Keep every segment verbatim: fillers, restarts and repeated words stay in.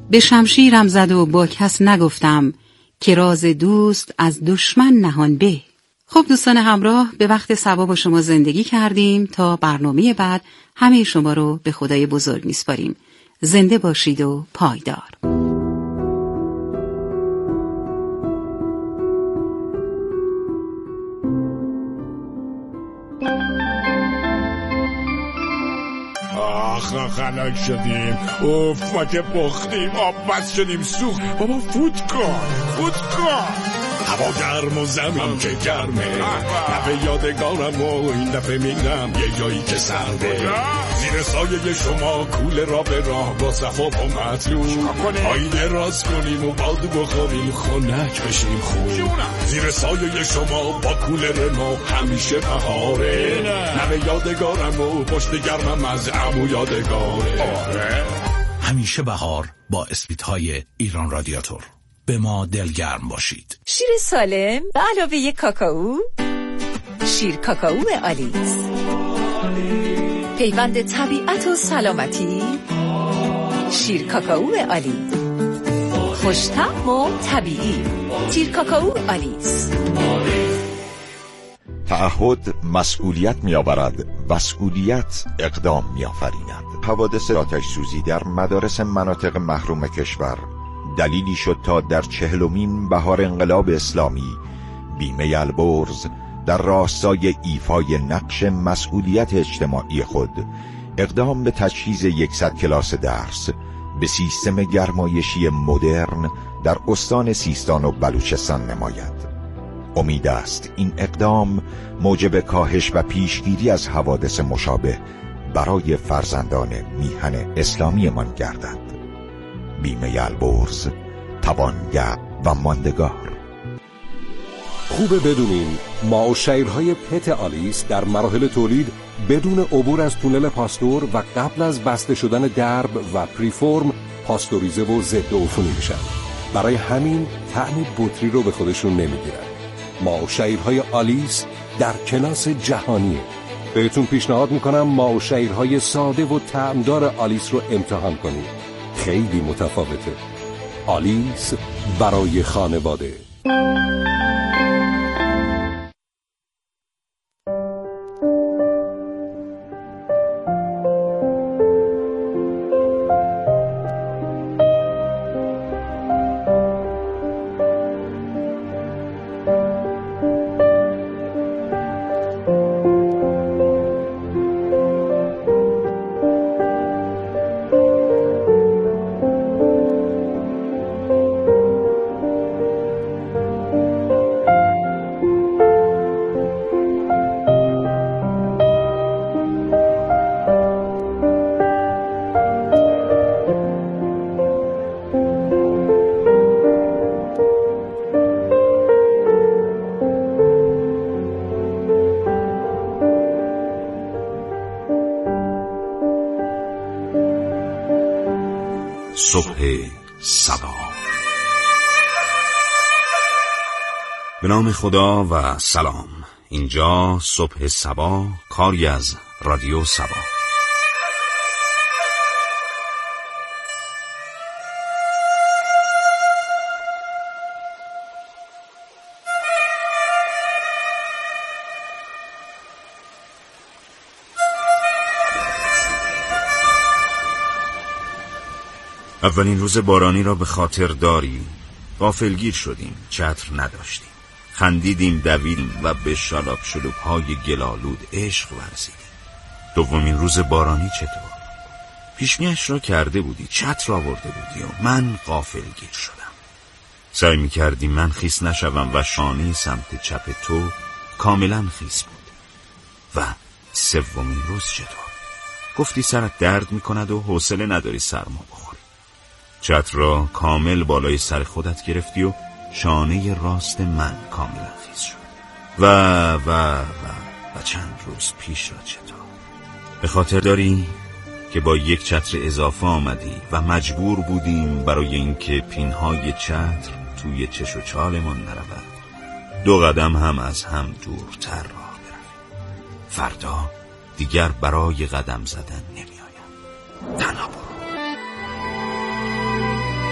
به شمشیرم زد و با کس نگفتم که راز دوست از دشمن نهان به. خب دوستان همراه، به وقت صبا با شما زندگی کردیم. تا برنامه بعد همه شما رو به خدای بزرگ میسپاریم. زنده باشید و پایدار. آخ خنک شدیم، اوف ما که بختیم، آب بس شدیم سوخت. بابا فوت کن فوت کن. هوا گرم و زمین که گرمه، نفه یادگارم و این دفعه میرم یه جایی که سرده. زیر سایه شما کوله را به راه با صفا و مطلوب، آیده راست کنیم و بالدو بخوریم خنک بشیم خوب. زیر سایه شما با کوله ما همیشه بهاره، نفه یادگارم و پشت گرمم از عمو یادگاره. همیشه بهار با اسپیدهای ایران رادیاتور. به ما دلگرم باشید. شیر سالم به علاوه یک کاکائو، شیر کاکائو آلیس، پیوند طبیعت و سلامتی. شیر کاکائو آلیس، خوش‌طعم و طبیعی. شیر کاکائو آلیس. تعهد مسئولیت می‌آورد، مسئولیت اقدام می‌آفریند. حوادث آتش سوزی در مدارس مناطق محروم کشور دلیلی شد تا در چهلمین بهار انقلاب اسلامی بیمه البرز در راستای ایفای نقش مسئولیت اجتماعی خود اقدام به تجهیز یکصد کلاس درس به سیستم گرمایشی مدرن در استان سیستان و بلوچستان نماید. امید است این اقدام موجب کاهش و پیشگیری از حوادث مشابه برای فرزندان میهن اسلامی من گردد. بیمه البرز، توانگر و ماندگار. خوبه بدونین ما و شیرهای پت آلیس در مراحل تولید بدون عبور از تونل پاستور و قبل از بسته شدن درب و پریفورم پاستوریزه و ضد عفونی میشن. برای همین طعم بطری رو به خودشون نمیگیرن. ما و شیرهای آلیس در کلاس جهانیه. بهتون پیشنهاد میکنم ما و شیرهای ساده و طعمدار آلیس رو امتحان کنید. خیلی متفاوته. آلیس برای خانواده. صبح صبا. به نام خدا و سلام. اینجا صبح صبا، کاری از رادیو صبا. اولین روز بارانی را به خاطر داری. غافلگیر شدیم، چتر نداشتیم، خندیدیم، دویدیم و به شالاب شلوب های گلالود عشق ورزیدیم. دومین روز بارانی چطور؟ پیشمیش را کرده بودی، چتر آورده بودی و من غافلگیر شدم. سعی می کردی من خیس نشوم و شانه سمت چپ تو کاملا خیس بود. و سومین روز چطور؟ گفتی سرت درد می کند و حوصله نداری سرما بخوری. چتر را کامل بالای سر خودت گرفتی و شانه راست من کاملا خیس شد. و و و و چند روز پیش را چطور؟ به خاطر داری که با یک چتر اضافه آمدی و مجبور بودیم برای اینکه پینهای چتر توی چش و چالمان نرود دو قدم هم از هم دورتر راه برویم. فردا دیگر برای قدم زدن نمی آیم. تنها برو.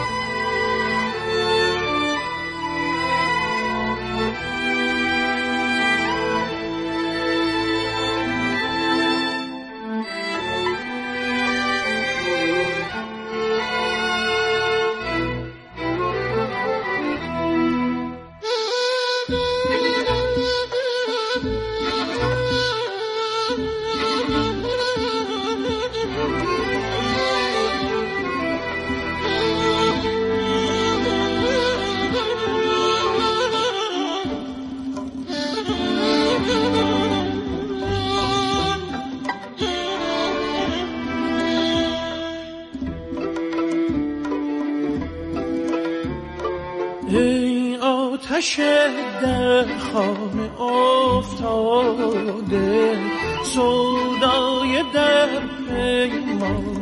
ای آتش در خانه افتاده، سودای در پیمان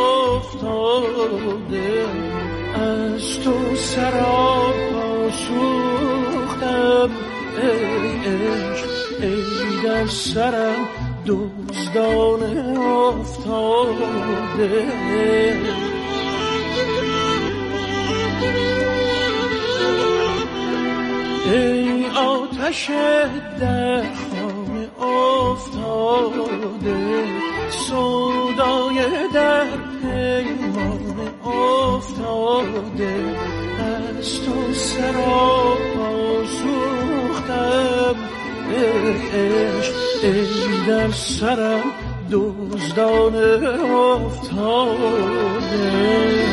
افتاده، از تو سراپا سوختم ای عشق، ای در سرم دزدانه افتاده. ای آتش در خانه افتاده، سودای در پیمان افتاده، از تو سراپا سوختم ای عشق، ای در سرم دزدانه افتاده.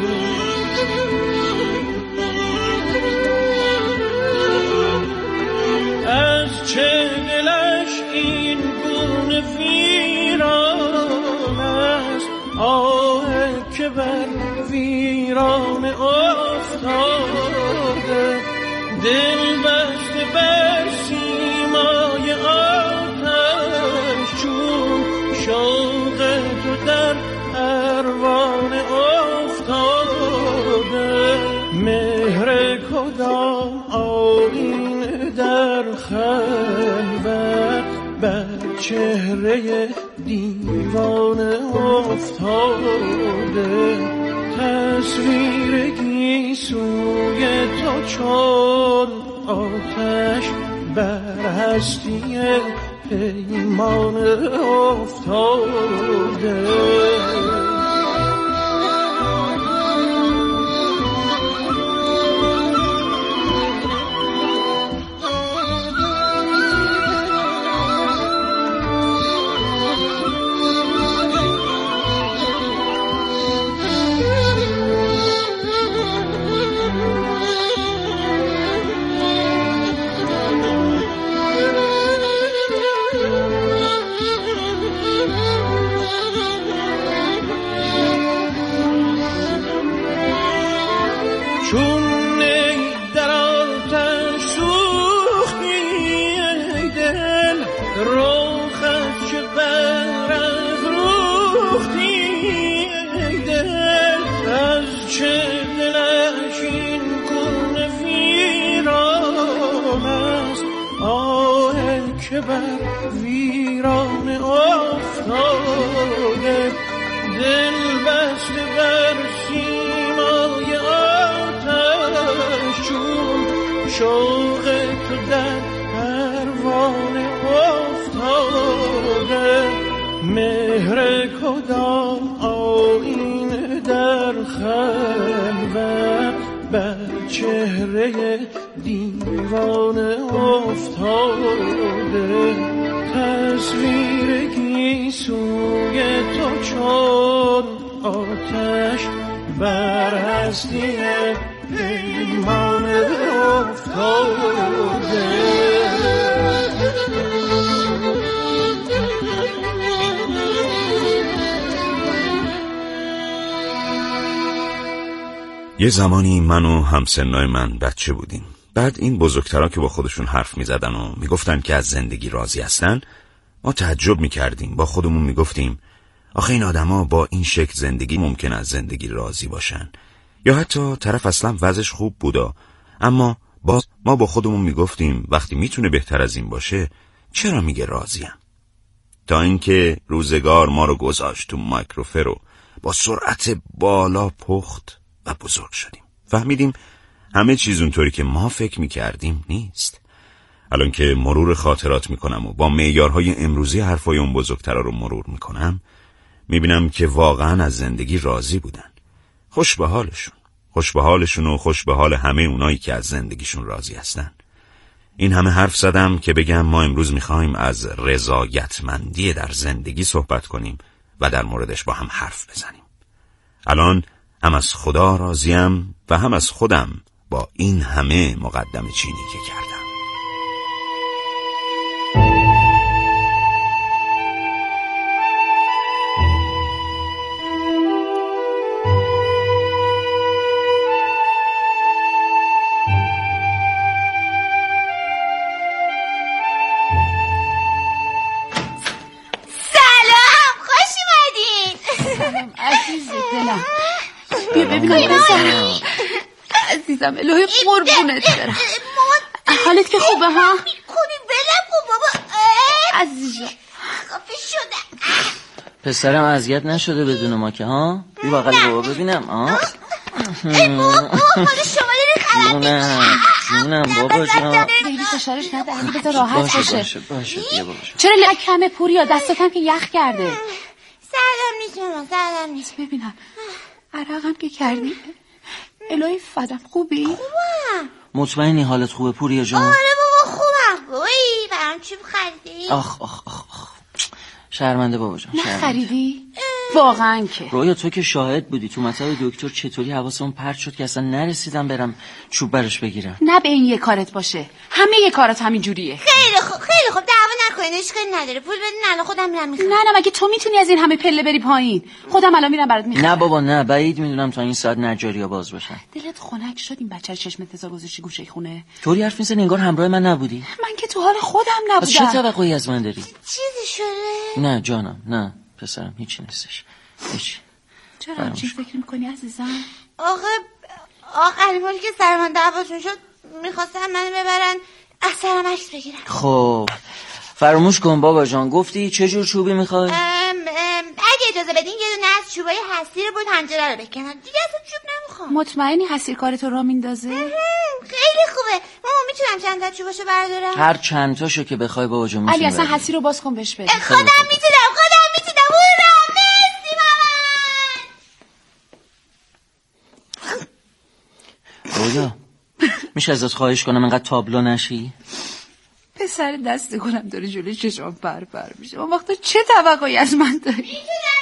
از چه دلش این گونه ویران است، آه که بر ویران افتاده، دل بسته بر سیمای آتش، چون شوق تو در پروانه افتاده. مهر کدام آیین در خلوت، بر چهره دیوانه افتاده، تصویر گیسوی تو چون آتش، بر هستی پیمانه افتاده. که بر ویران افتاده، دل بسته بر سیمای آتش، چون شوق تو در پروانه افتاده. مهر کدام آیین در خلوت، بر چهره دیوانه افتاده، تصویر گیسوی تو چون آتش، بر هستی پیمانه افتاده. یه زمانی من و همسنای من بچه بودیم. بعد این بزرگترها که با خودشون حرف می زدن و می گفتن که از زندگی راضی هستن، ما تعجب می کردیم. با خودمون می گفتیم آخه این آدما با این شکل زندگی ممکن از زندگی راضی باشن، یا حتی طرف اصلا وضعش خوب بودا، اما باز ما با خودمون می گفتیم وقتی می تونه بهتر از این باشه چرا میگه راضیم؟ تا اینکه روزگار ما رو گذاشت تو مایکروفر رو با سرعت بالا پخت و بزرگ شدیم. فهمیدیم همه چیز اونطوری که ما فکر میکردیم نیست. الان که مرور خاطرات میکنم و با معیارهای امروزی حرفای اون بزرگترا رو مرور میکنم، میبینم که واقعا از زندگی راضی بودن. خوش به حالشون. خوش به حالشون و خوش به حال همه اونایی که از زندگیشون راضی هستن. این همه حرف زدم که بگم ما امروز میخوایم از رضایتمندی در زندگی صحبت کنیم و در موردش با هم حرف بزنیم. الان هم از خدا راضیم و هم از خودم با این همه مقدمه چینی که کردم. عزیز دلم بیا ببینم بزن عزیزم الهی قربونت برم حالت که خوبه ها؟ میکنی بلم کن بابا عزیزم خفه شدم پسرم اذیت نشده بدون ما که ها؟ بی بغل بابا ببینم ها؟ ای بابا حال شما داره خراب جونم جونم بابا جان خیلی فشارش نده علی بذار راحت باشه باشه باشه باشه بیا بابا چرا لکمه پوریا دستاتم که یخ کرده سردم نیست ماما سردم نیست ببینم عرقم که کردی الهی فدم خوبی؟ خوبم مطمئنی حالت خوبه پوریا جان؟ آره بابا خوبم بایی برام چوب خریدی؟ آخ آخ آخ آخ شرمنده بابا جان نه خریدی؟ واقعا که رویا تو که شاهد بودی تو مطب دکتر چطوری حواسم پرت شد که اصلا نرسیدم برم چوب براش بگیرم نه به این یه کارت باشه همه یه کارت همین جوریه خیلی خوب خیلی خوب دعوا نکنین اشکالی نداره پول بدین الان خودم میرم میخرم نه نه مگه تو میتونی از این همه پله بری پایین خودم الان میرم برات میخرم نه بابا نه بعید میدونم تا این ساعت نجاریا باز باشن دلت خنک شد این بچه چشم انتظار گذاشتی گوشه خونه طوری حرف میزنی انگار همراه من نبودی من که تو حال خودم نبودم پس چه توقعی از من داری چیزی شده نه جانم نه پسرم هیچی نیستش هیچی چرا همچین فکر میکنی عزیزم آخه آخرین باری که سر من دعواشون شد میخواستم من ببرن از سرم عکس بگیرن خب فراموش کن بابا جان گفتی چه جور چوبی میخوای؟ اگه اجازه بدین یه دونه از چوبای حسیر بود پنجره رو بکنن دیگه اصلا چوب نمیخوام مطمئنی حسیر کارتو را میندازه؟ خیلی خوبه ماما میتونم چند تا چوباشو بردارم هر چند تاشو که بخوای بابا جان میتونی علی اصلا حسیر رو باز کن بهش بده خودم میتونم خودم میتونم هورا مرسی مامان رویا میشه ازت خواهش کنم انقدر تابلو نشی؟ پسر دست گلم داره جلوی چشام پر پر میشه اون وقتا چه توقعی از من داری؟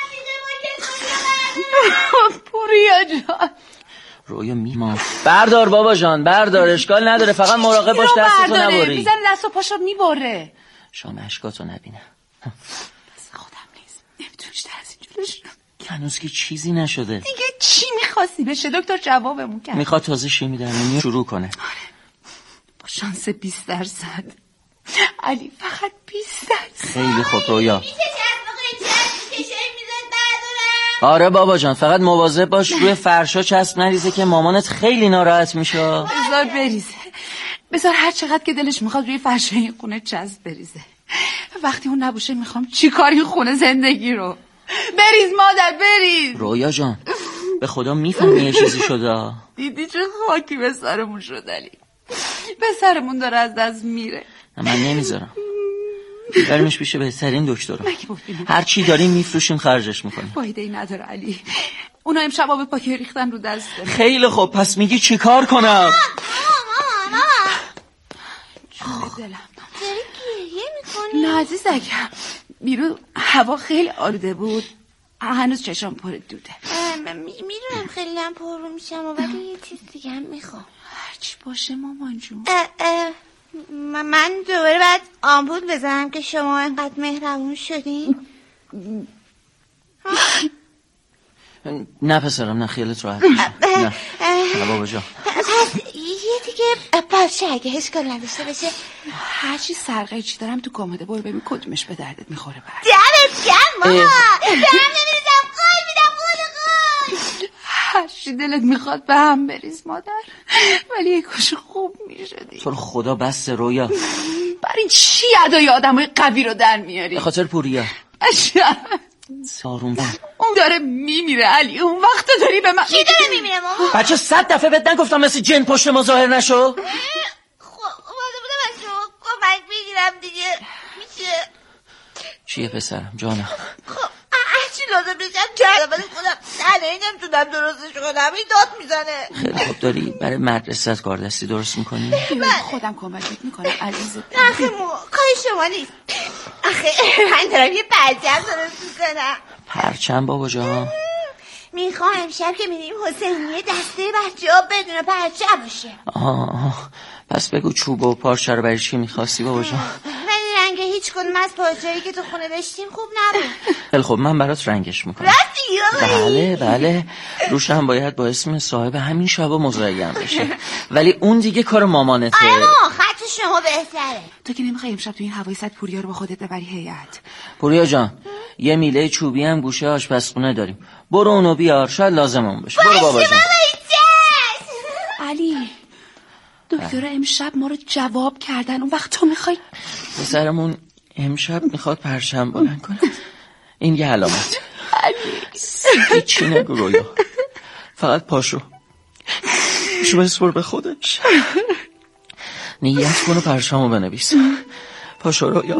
پوریا جان رویا میمان بردار بابا جان بردار اشکال نداره فقط مراقب باش دستتو نبری میزنه دست و پاشو میبره شام اشکاتو نبینه دست خودم نیست نمیتونیش در از این جلوش هنوز که چیزی نشده دیگه چی میخواستی بشه دکتر جوابمون کرد میخواد تازه شیمی درمانی شروع کنه آره با شانس بیست درصد علی فقط بیست درصد خیلی خوب رویا آره بابا جان فقط مواظب باش روی فرشا چسب نریزه که مامانت خیلی ناراحت میشه بذار بریزه بذار هر چقدر که دلش میخواد روی فرشای این خونه چسب بریزه وقتی اون نباشه میخوام چی کار این خونه زندگی رو بریز مادر بریز رویا جان به خدا میفهمی یه چیزی شده دیدی چه خاکی به سرمون شد علی به سرمون داره از دست میره من نمیذارم برمیش پیش بهترین دکترم هر چی داریم میفروشیم خرجش میکنیم فایده ای نداره علی اونا امشب آب پاکی ریختن رو دستم خیلی خوب پس میگی چی کار کنم ماما ماما جون دلم داری گریه میکنی نه عزیزکم بیرون هوا خیلی آلوده بود هنوز چشام پر دوده میدونم خیلی هم پر رو میشم ولی یه چیز دیگه هم میخوام هرچی باشه مامان جون من دوباره باید آمپول بزنم که شما اینقدر مهربون شدین نه پسرم نه خیالت راحت نه نه بابا جان پس یه دیگه باشه اگه اشکال نداشته باشه هرچی سرقه چی دارم تو کاماده برو ببین کدومش به دردت میخوره بعد دمت گرم ماما به هم نمیریزم قول میدم قول قول هرچی دلت میخواد به هم بریز مادر ولی یک کاش خوب میشدی تو خدا بس رویا برای چی ادای آدمای قوی رو در میاری به خاطر پوریا اشیا سارون اون داره میمیره علی اون وقت داری به من کی داره میمیره ماما بچه صد دفعه بهت نگفتم مثل جن پشت ما ظاهر نشو خب اومده بودم از شما کمک بگیرم دیگه میشه چیه پسرم جانم خب هرچی لازم بشم کردم ولی خودم نه نمیتونم درستش کنم این داد میزنه خیلی خوب داری برای مدرسه‌ت کاردستی درست میکنی؟ خودم کمکت میکنم عزیزت آخه مو کاری شما نیست آخه من دارم یه پرچم درست میکنم پرچم بابا جان میخوام امشب که میریم حسینیه دسته بچه ها بدون پرچم باشه آه پس بگو چوب و پارچه رو برای چی میخواستی بابا جان ولی رنگ هیچ کدوم از پارچه‌ای که تو خونه داشتیم خوب نبود خیلی خب من برات رنگش میکنم راستی بله بله روشم باید با اسم صاحب همین شبا مزین بشه ولی اون دیگه کار مامانته آره ما خطش شما بهتره. تو که نمیخوای امشب تو این هوای صد پوریا رو با خودت ببری هیئت؟ پوریا جان یه میله چوبی هم گوشه آشپزخونه داریم، برو اونو بیار، شاید لازممون بشه. برو بابا جان. علی دکتر امشب ما رو جواب کردن، اون وقت تو میخوای؟ پسرمون امشب میخواد پرچم بلند کنه. این یه علامت. هیچی نگو رویا، فقط پاشو شو بسپر به خودش، نیت کن و پرچمو بنویس. پاشو رویا.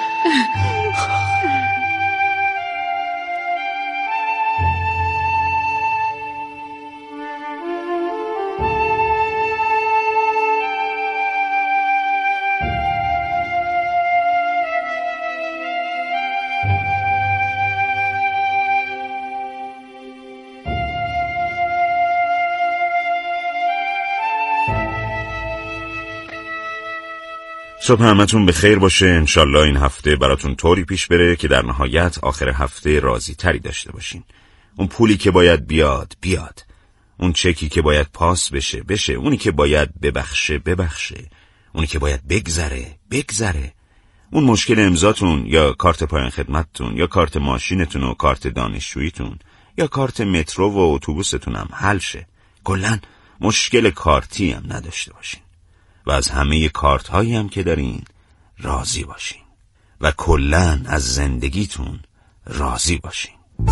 صبح همتون به خیر باشه. انشالله این هفته براتون طوری پیش بره که در نهایت آخر هفته راضی تری داشته باشین. اون پولی که باید بیاد بیاد، اون چکی که باید پاس بشه بشه، اونی که باید ببخشه ببخشه، اونی که باید بگذره بگذره، اون مشکل امضاتون یا کارت پایان خدمتتون یا کارت ماشینتون و کارت دانشجوییتون یا کارت مترو و اتوبوستون هم حل شه. کلاً مشکل کارتی هم نداشته باشین و از همه کارت هایی هم که دارین راضی باشین و کلاً از زندگیتون راضی باشین.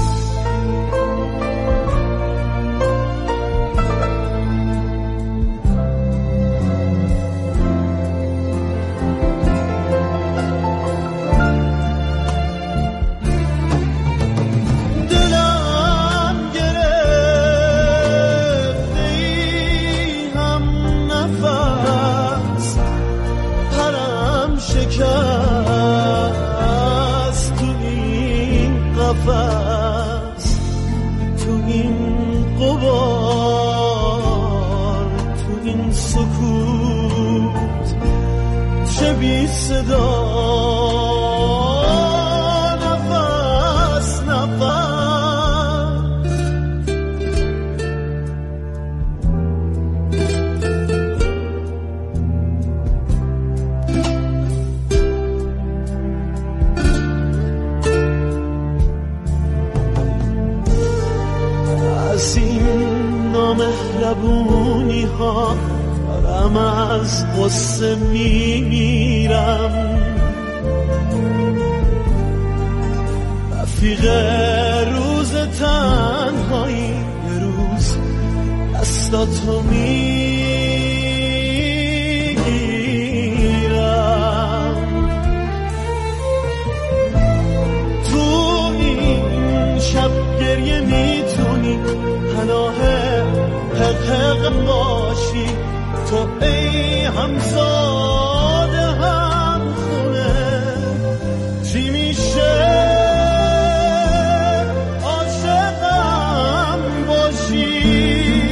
تو این غبار، تو این سکوت، چه بی صدا، نفس نفس. از این نامهربونی ها دارم از قصه میمیرم. رفیق روز تنهایی یه روز دستاتو میگیرم. تو این شب گریه میتونی پناه حقق باشی، تو ای همزاده هم خونه، چی میشه عاشقم باشی.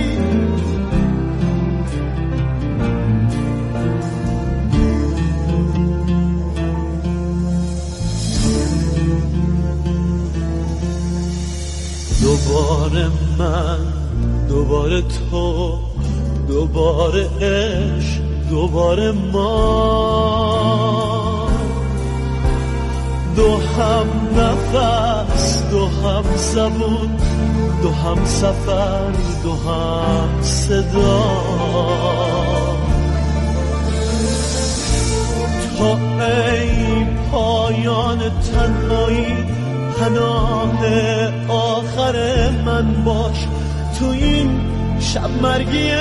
دوباره من، دوباره تو، دوباره عشق، دوباره ما، دو هم نفس، دو هم زبون، دو هم سفر، دو هم صدا. تو ای پایان تنهایی، پناه آخر من باش تو این شب مرگی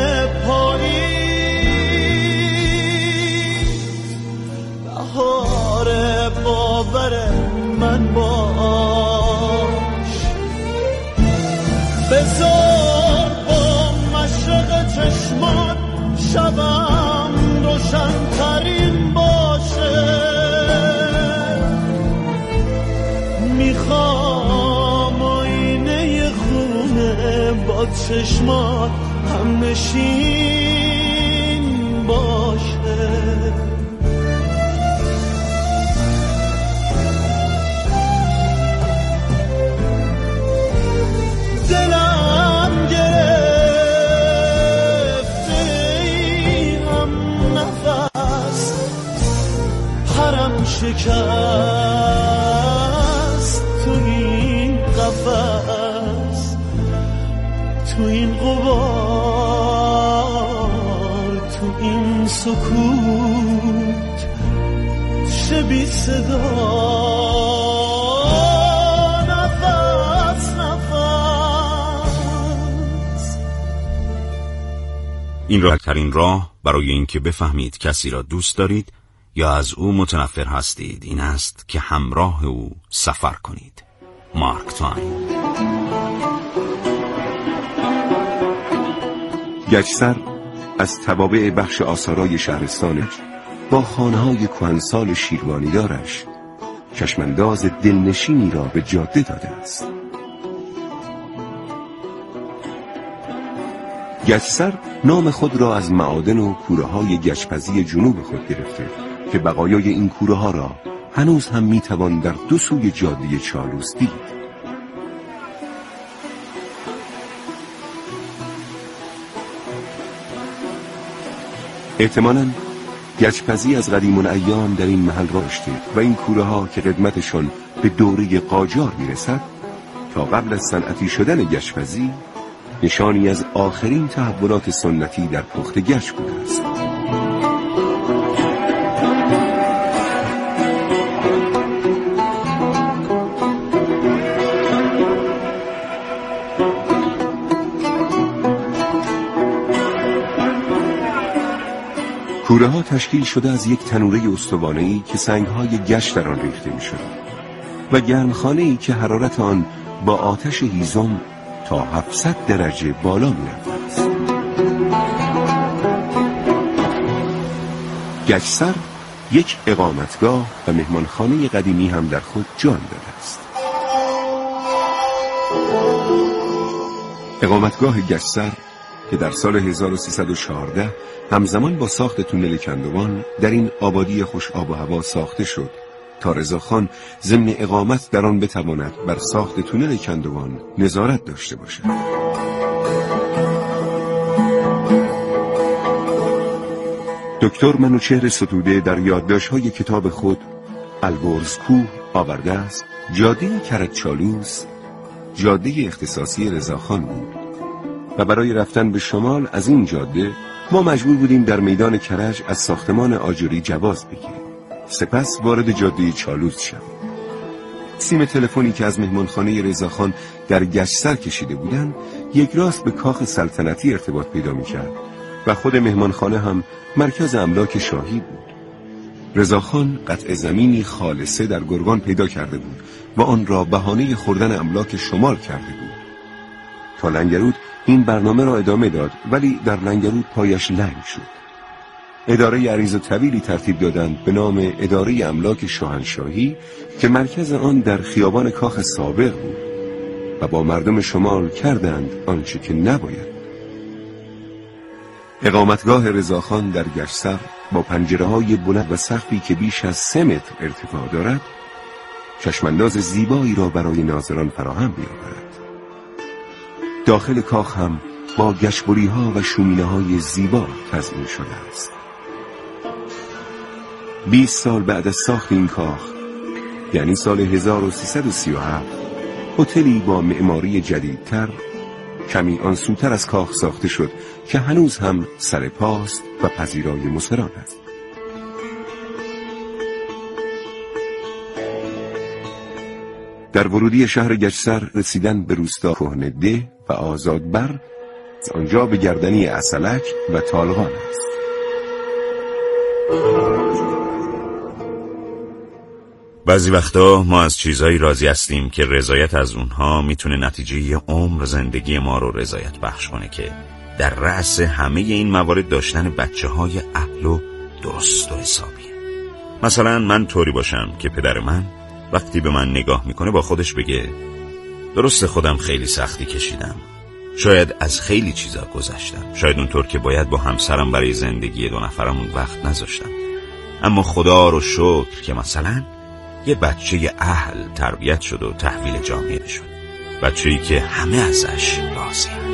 پاییز. بهار باور من باش، بذار با مشرق چشمان شبم روشن ترین باشه. میخوام آینه خونه با چشمات هم نشین باشه. دلم گرفته ای هم نفس، شکست تو این قفس، تو این غبار، تو این سکوت شبی صدا، نفس نفس. این راحت‌ترین راه برای اینکه بفهمید کسی را دوست دارید یا از او متنفر هستید این است که همراه او سفر کنید. مارک تواین. گچسر از توابع بخش آثارای شهرستانش با خانه‌های کهنسال شیروانیدارش چشمانداز دلنشینی را به جاده داده است. گچسر نام خود را از معادن و کوره‌های گچپزی جنوب خود گرفته که بقایای این کوره‌ها را هنوز هم میتوان در دو سوی جاده چالوس دید. احتمالاً گچپزی از قدیم الایام در این محل راشته و این کوره‌ها که قدمتشان به دوره قاجار میرسد تا قبل از صنعتی شدن گچپزی نشانی از آخرین تحولات سنتی در پخت گچ بوده است. کوره ها تشکیل شده از یک تنوره استوانه‌ای که سنگ‌های گچ در آن ریخته می‌شد و گرمخانه‌ای که حرارت آن با آتش هیزم تا هفتصد درجه بالا می‌رفت است. گچسر یک اقامتگاه و مهمانخانه قدیمی هم در خود جان داده است. اقامتگاه گچسر که در سال هزار و سیصد و چهارده همزمان با ساخت تونل کندوان در این آبادی خوش آب و هوا ساخته شد تا رضاخان ضمن اقامت در آن بتواند بر ساخت تونل کندوان نظارت داشته باشد. دکتر منوچهر ستوده در یادداشت‌های کتاب خود البرز کوه آورده است جاده کرج‌چالوس جاده اختصاصی رضاخان بود و برای رفتن به شمال از این جاده ما مجبور بودیم در میدان کرج از ساختمان آجری جواز بگیریم، سپس وارد جاده چالوس شویم. سیم تلفنی که از مهمانخانه رضاخان در گچسر کشیده بودند یک راست به کاخ سلطنتی ارتباط پیدا می‌کرد و خود مهمانخانه هم مرکز املاک شاهی بود. رضاخان قطع زمینی خالصه در گرگان پیدا کرده بود و آن را بهانه خوردن املاک شمال کرده بود. تا لنگرود این برنامه را ادامه داد ولی در لنگرود پایش لنگ شد. اداره عریض و طویلی ترتیب دادند به نام اداره املاک شاهنشاهی که مرکز آن در خیابان کاخ سابق بود و با مردم شمال کردند آنچه که نباید. اقامتگاه رضاخان در گچسر با پنجره‌های بلند و سقفی که بیش از سه متر ارتفاع دارد چشمانداز زیبایی را برای ناظران فراهم می‌آورد. داخل کاخ هم با گچبری‌ها و شومینه‌های زیبا تزئین شده است. بیست سال بعد از ساخت این کاخ، یعنی سال هزار و سیصد و سی و هفت، هتلی با معماری جدیدتر کمی آنسوتر از کاخ ساخته شد که هنوز هم سر پاست و پذیرای مسران است. در ورودی شهر گچسر رسیدن به روستا کهنده و آزادبر، از آنجا به گردنی اصلک و تالقان است. بعضی وقتا ما از چیزایی راضی هستیم که رضایت از اونها میتونه نتیجه عمر زندگی ما رو رضایت بخش کنه که در رأس همه این موارد داشتن بچه های اهل و درست و حسابیه. مثلا من طوری باشم که پدر من وقتی به من نگاه میکنه با خودش بگه درست خودم خیلی سختی کشیدم، شاید از خیلی چیزا گذشتم، شاید اونطور که باید با همسرم برای زندگی دو نفرمون وقت نذاشتم، اما خدا رو شکر که مثلا یه بچه اهل تربیت شد و تحویل جامعه شد، بچه‌ای که همه ازش راضی‌اند.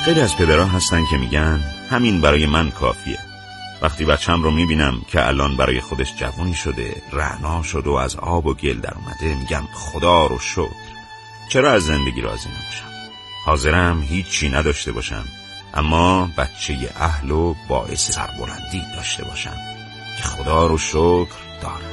خیلی از پدرها هستن که میگن همین برای من کافیه. وقتی بچم رو میبینم که الان برای خودش جوانی شده، رعنا شده و از آب و گل در اومده، میگم خدا رو شکر. چرا از زندگی راضی نمیشم؟ حاضرم هیچی نداشته باشم، اما بچه اهل و باعث سربلندی داشته باشم که خدا رو شکر دارم.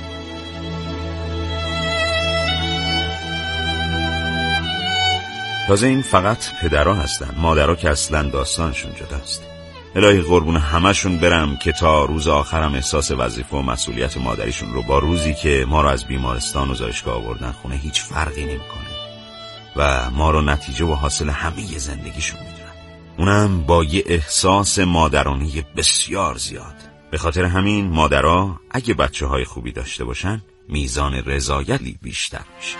تازه این فقط پدرها هستن، مادرها که اصلا داستانشون جداست. الهی قربون همشون برم که تا روز آخرم احساس وظیفه و مسئولیت مادریشون رو با روزی که ما رو از بیمارستان و زایشگاه آوردن خونه هیچ فرقی نمی‌کنه و ما رو نتیجه و حاصل همه زندگیشون میدونن، اونم با یه احساس مادرانه بسیار زیاد. به خاطر همین مادرها اگه بچه های خوبی داشته باشن میزان رضایتی بیشتر میشه.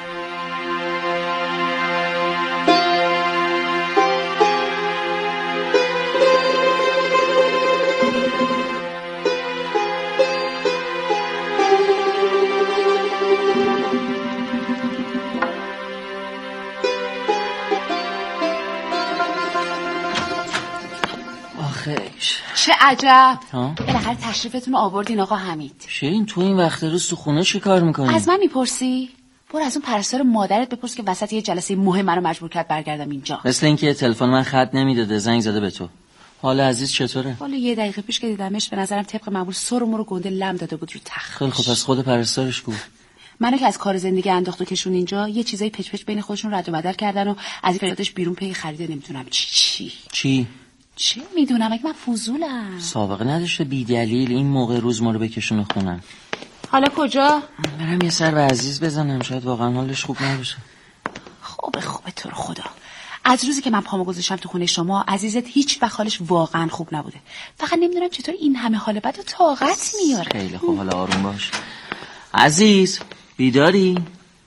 چه عجب. بالاخره تشریفتون رو آوردین آقا حمید. شیرین تو این وقت روز تو خونه چی کار میکنی؟ از من میپرسی؟ برو از اون پرستار مادرت بپرس که وسط یه جلسه مهم منو مجبور کرد برگردم اینجا. مثل اینکه تلفن من خط نمیداده، زنگ زده به تو. حال عزیز چطوره؟ والا یه دقیقه پیش که دیدمش به نظرم طبق معمول سر و مرو گنده لم داده بود رو تخت. خیلی خب، پس خود پرستارش کو؟ منو که از کار زندگی انداخت و کشون اینجا، یه چیزای پچ پچ بین خودشون رد و بدل کردن و از این فریادش بیرون پی خریده نمیدونم چی چی. چی؟ چه میدونم، اگه من فضولم. سابقه نداشته بی دلیل این موقع روز ما رو بکشونه خونم. حالا کجا؟ برم یه سر به عزیز بزنم، شاید واقعا حالش خوب نباشه. خوبه خوبه تو رو خدا. از روزی که من پامو گذاشتم تو خونه شما عزیزت هیچ وقت حالش واقعا خوب نبوده. فقط نمیدونم چطور این همه حال بد و طاقت میاره. خیلی خوب، حالا آروم باش. عزیز بیداری؟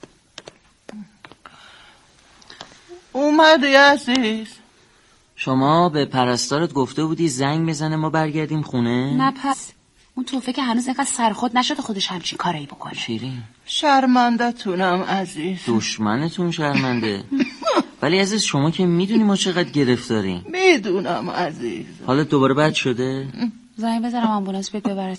اومدی عزیز؟ شما به پرستارت گفته بودی زنگ بزنه ما برگردیم خونه؟ نه پس اون توفه که هنوز اینقدر سرخود نشده خودش همچین کاری بکنه. شیرین شرمنده تونم عزیز. دشمنتون شرمنده؟ ولی عزیز شما که میدونی ما چقدر گرفتاریم. میدونم عزیز. حالت دوباره بد شده؟ زنگ بزنم آمبولانس بیاد ببرت.